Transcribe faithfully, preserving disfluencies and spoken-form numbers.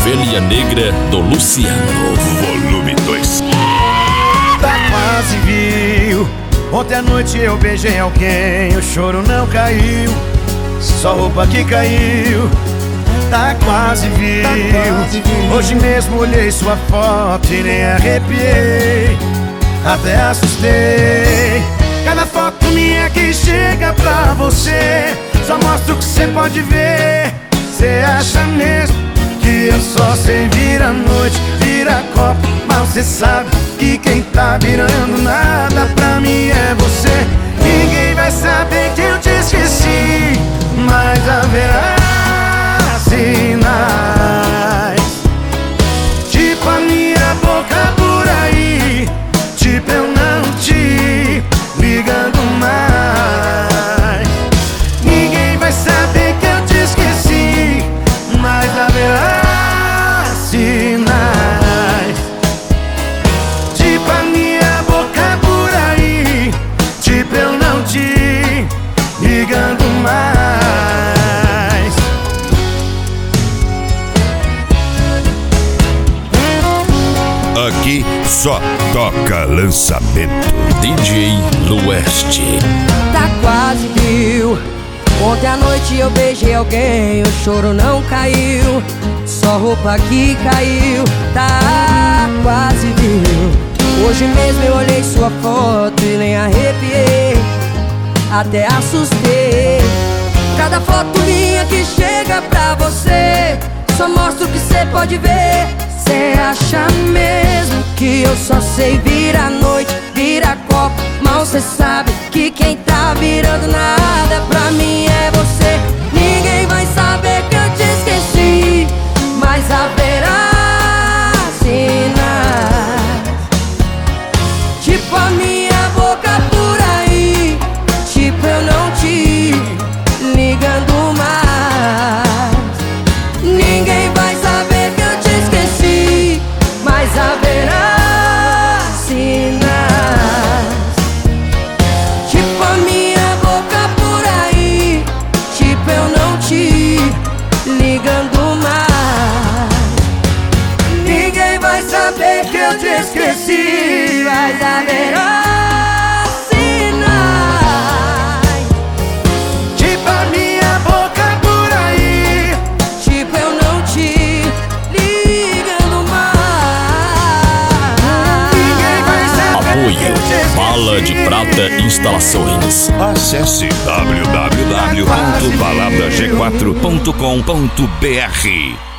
Ovelha Negra do Luciano, volume dois. Tá quase viu. Ontem à noite eu beijei alguém, o choro não caiu, só roupa que caiu. Tá quase viu. Hoje mesmo olhei sua foto e nem arrepiei, até assustei. Cada foto minha que chega pra você só mostra o que cê pode ver. Cê acha mesmo que eu só sei virar noite, virar copo, mas cê sabe que quem tá virando nada pra mim é você. Ninguém vai saber que eu te esqueci, mas haverá sinais, tipo a minha boca por aí, tipo eu não te ligando mais. Ninguém vai saber que eu te esqueci, mas haverá sinais, tipo a minha boca por aí, tipo eu não te ligando mais. Aqui só toca lançamento. D J Lueste. Tá quase viu. Ontem à noite eu beijei alguém, o choro não caiu, só roupa que caiu. Tá quase viu. Hoje mesmo eu olhei sua foto e nem arrepiei, até assustei. Cada foto minha que chega pra você só mostra o que cê pode ver. Cê acha mesmo que eu só sei virar noite, virar copo, mal cê sabe que quem tá virando nada pra mim é você. Ninguém vai saber que eu te esqueci, mas haverá sinais, tipo a minha boca por aí, tipo eu não te ligando mais. Ninguém vai saber que eu te esqueci, mas haverá sinais, tipo a minha boca por aí, tipo eu não te ligando mais. Ninguém vai saber que eu te esqueci, mas haverá sinais, Tipo a minha boca por aí, tipo eu não te ligando mais. ninguém vai saber que Apoio eu te esqueci. Bala de Prata Instalações. Acesse w w w ponto balada g quatro ponto com ponto b r.